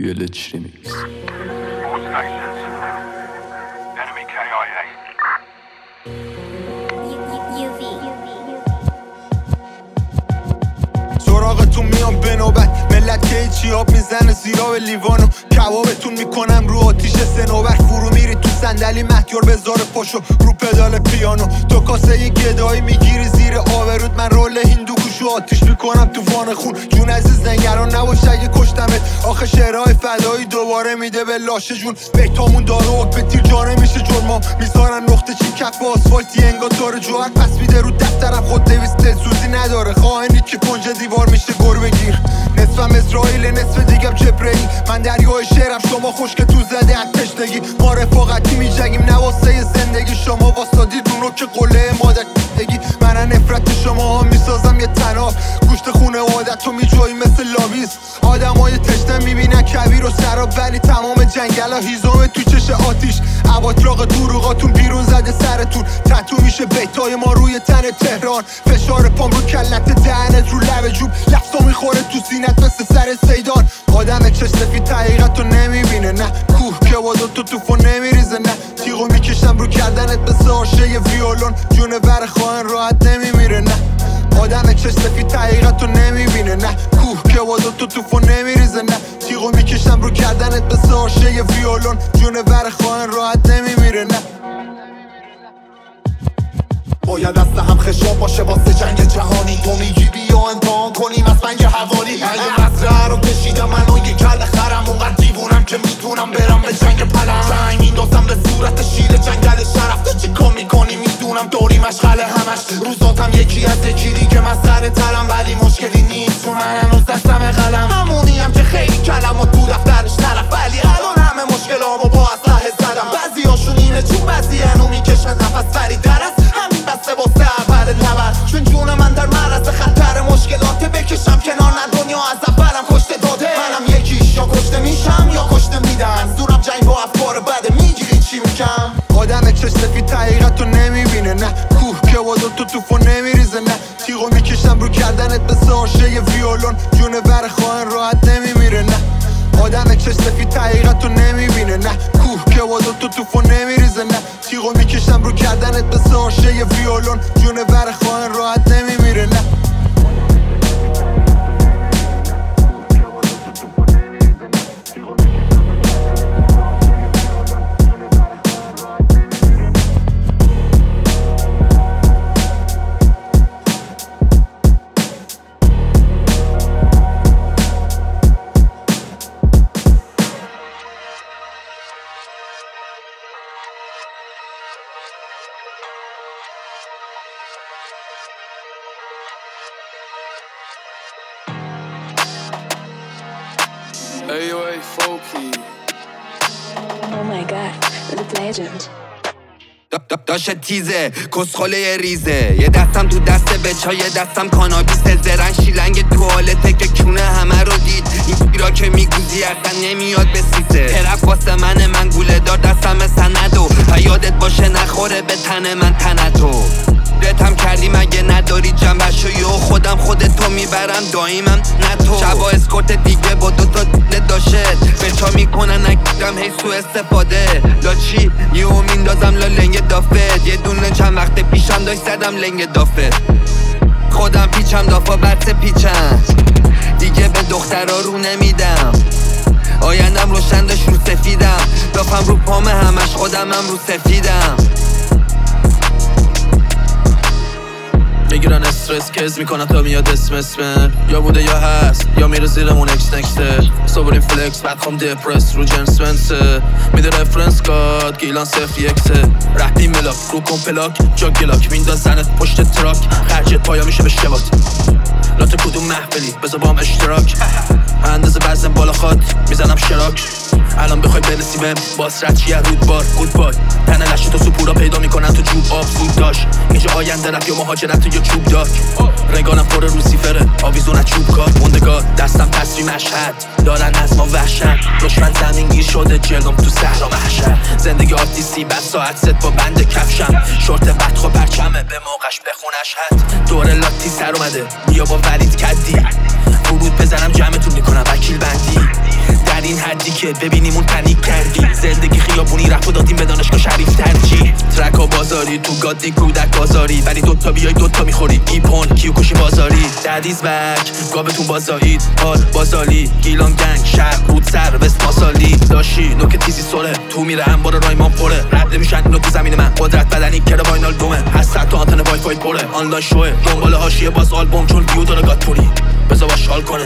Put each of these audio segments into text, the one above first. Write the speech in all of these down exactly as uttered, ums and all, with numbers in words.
Village Remix. All stations. Enemy K I A. سراغتون میام به نوبت ملت که هیچی آب میزنه زیرا به لیوانو کبابتون میکنم رو آتیش سنوبر فرو میری تو صندلی مهیار بذار پاشو رو پدال پیانو تو کاسه یه گدایی میگیری زیر آبرود من رول هندو کوشو آتیش میکنم تو وان خون جون عزیز نگران نباش اگه کشتمت آخه شعرهای فدایی دوباره میده به لاشه جون بیتامون داره حک به تیر جانه میشه جرما میذارن نقطه چی کف آسفالتی انگار داره جوهر پس میده رو دفترم خود دویست دلسوزی نداره خواهنی که کنج دیوار میشه گربه گیر نصفم اسرائیل نصف دیگم جبرئیل من دریای شعرم شما خشک تو زده از تشنگی ما رفاقتی میجنگیم نواسه زندگی شما واسادید اون رو که قله مادر بگی من نفرت شما ها میسازم یه تناب گوشت خونه عادت تو میجایی مثل لاویز آدم های تشنه میبینن کبیر و سراب ولی تمام جنگل ها هیزامه تو چش آتیش عباطراق دروغاتون بیرون زده سرتون تتو میشه بیتای ما روی تن تهران فشار پام رو کلت دهنت رو لب جوب لفظا میخوره تو سینت مثل سر سیدان آدم چش سفید حقیقت رو نمیبینه نه کوه که با دوتا توفو نمیریزه نه تیغو میکشم رو کردنت مثل آشه ی ویولون جون بر خواهن راحت نمیمیره نه آدم چش سفید حقیقت رو نمیبینه نه کوه که با دوتا توفو نمیریزه نه تیغو میکشم رو کردنت مثل آشه ی ویولون جون بر خواهن راحت نمیمیره نه باید دست هم خشاب باشه واسه جنگ جهانی تو میگی بیا امتحان کنیم از بنگ حوالی اگه مصرعه رو کشیدم من و یه کل خرم اونقدر دیوونم که میتونم برم به جنگ پلم جنگ میندازم به صورت شیر جنگل شرف تو چی کار میکنی میدونم داری مشغله همش روزاتم یکی از یکی دیگه مسخره ترم ولی مشکلی نیست چون من هنوز دستم قلم همونیم که خیلی کلم و تو دفترش طرف ولی الان همه مشکلامو با اسلحه زدم بعضی هاشون اینه چون بعضی هنو میکشن نفس فریدر است همین بسته واسه اول نبر چون جون من در معرض خطر مشکلات بکشم کنار نه دنیا از اولم کشته داده منم یکیش یا کشته میشم یا کشته میدن زورم جنگ با افکار بده میگیری چی میکم آدم چش سفید حقیقت رو نمیبینه نه کوه که با دوتا توفو نمیریزه نه تیغو میکشم رو کردنت مثل آشه ی ویولون جون بر خواهن راحت نمیمیره نه آدم چش سفید حقیقت رو نمیبینه نه کوه که با دوتا توفو نمیریزه نه تیغو میکشم رو کردنت مثل آشه ی ویولون جون بر خواهن راحت نمیمیره نه Hey, yo, hey, Folky. Oh my god, the legend. داشته تیزه کسخله ریزه یه دستم تو دست بچا یه دستم کانابیسه زرن شیلنگ توالته که کونه همه رو دید این پیرا که میگوزی اصلا نمیاد به سیسه طرف واسه من من گوله دار دستم سندو و یادت باشه نخوره به تن من تنتو رتم کردی مگه نداری جنبشو یو خودم خودتو میبرم دایمم نه تو شبا اسکورت دیگه با دوتا دیده داشت بچا میکنن نکیدم هی سو استفاده لاچی یهو میندازم لا لنگ دافت یه دونه چند وقت پیشم داشت زدم لنگ دافت خودم پیچم دافا بس پیچم دیگه به دخترا رو نمیدم آیندم روشن داشت رو سفیدم دافم رو پام همش خودمم رو سفیدم میگیرن استرس کز میکنن تا میاد اسم اسمن یا بوده یا هست یا میره زیرمون اکس نکسته صبرین فلکس بعد خوام دپرس رو جنس ونسه میده رفرنس کاد گیلان صفر یکسه رپی ملاک رو کن پلاک جا گلاک میندازنت پشت تراک خرجت پایا میشه به شبات لات کدوم محفلی بذار با هم اشتراک اندازه بزن بالا خواد میزنم شراک الان بخوای برسی بهم باسرت چیه رودبار گودبای تنه لشه تو سپورا پیدا میکنن تو جوب آب زود داشت اینجا آینده رفت یا مهاجرت یا چوب داک رنگانم پر روسیفره آویزون چوب کار موندگار دستم تصویر مشهد دارن از ما وحشت دشمن زمین گیر شده جلوم تو صحرا محشر زندگی آرتیستی بس ساعت ست با بند کفشم شورت بدخو پرچمه به موقعش بخونش حد دور لاتی سر اومده بیا با ولید کدی ورود بزنم جمعتون میکنم وکیل بندی در این حد که ببینیم اون پنیک کردی زندگی خیابونی رفت و دادیم به دانشگاه شریف ترجیح ترک و بازاری تو گادی کودک بازاری ولی دوتا بیای دوتا میخوری ایپون کیو کشی بازاری ددیز بک گابتون بازایید حال بازالی گیلان گنگ شهر رود سر وست ماسالی داشی نوک تیزی سوله تو میره انبار رایمان پره رد نمیشن اینو تو زمین من قدرت بدنی کره واینال دومه هست تو آنتن وای فای پره آنلاین شوه دنبال حاشیه باز آلبوم چون ویو داره گاتوری بذار باش شال کنه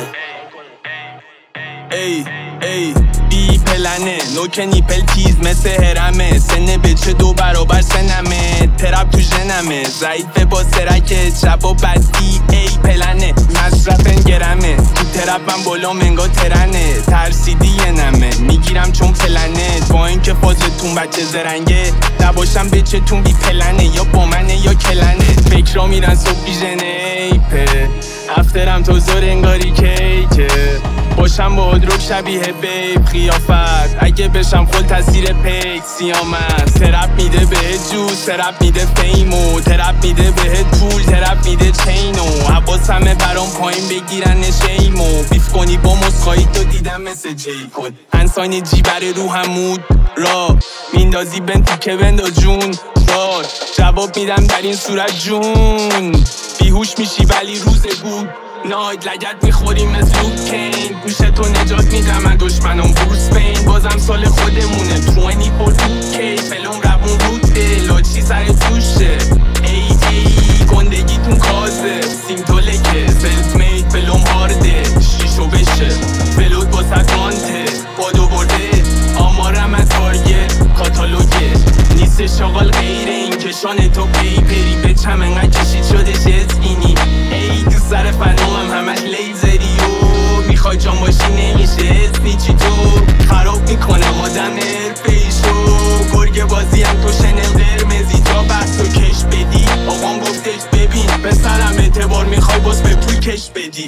ای ای بی پلنه نوک نیپل تیز مثل هرمه سنه بچه دو برابر سنمه ترپ تو جنمه ضعیفه با سرکه شب و بدی ای پلنه مصرف انگرمه تو ترپم بالا منگا ترنه ترسیدی یه نمه میگیرم چون پلنه با اینکه فازتون بچه زرنگه نباشم بچه تون بی پلنه یا با منه یا کلنه فکر را میرن صبح بیژنه ایپه افترم تو زور انگاری کیکه باشم با ادروک شبیه بیب خیافت اگه بشم خل تاثیر پیک سیامت ترپ میده به جوز ترپ میده فیمو ترپ میده به پول ترپ میده چینو حواس همه برام پایین بگیرن شیمو بیف کنی با مسخایی تو دیدم مثل جی کد انسان جیبر رو همود را میندازی بنتی که بندا جون دار جواب میدم در این صورت جون بیهوش میشی ولی روز بود ناید لگت میخوریم مثل لوکین گوشتو نجات میدم من دشمنم بروس بین بازم سال خودمونه توینی پور کی فلون روون روده لاچی سر توشه ای ای گندگیتون کازه سیمتولکه سلف مید فلوم هارده شیشو بشه فلوت با سکانته بادو برده آمارم از تارگت کاتالوگه نیست شاغل غیر این کشان تو پیپری به چم انقدر کشید شده شزگینی ای تو سر فنوم همش لیزری و میخوای جان باشی نمیشه اسنیچی تو خراب میکنم آدم ارفیشو گرگ بازی هم تو شنل قرمزی تا بحث و کش بدی آقام گفتش ببین پسرم اعتبار میخوای باز به پول کش بدی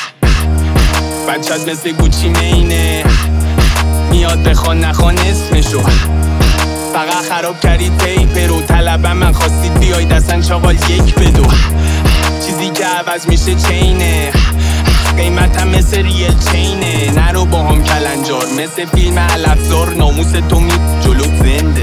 بچت مثل گوچی مینه میاد بخوان نخوان اسمشو فقط خراب کردید پیپر و طلبم من خواستید بیاید اصلا چاقال یک بدو چیزی که عوض میشه چینه قیمتم مثل ریل چینه نرو با هم کلنجار مثل فیلم علفزار ناموس تو می جلو زنده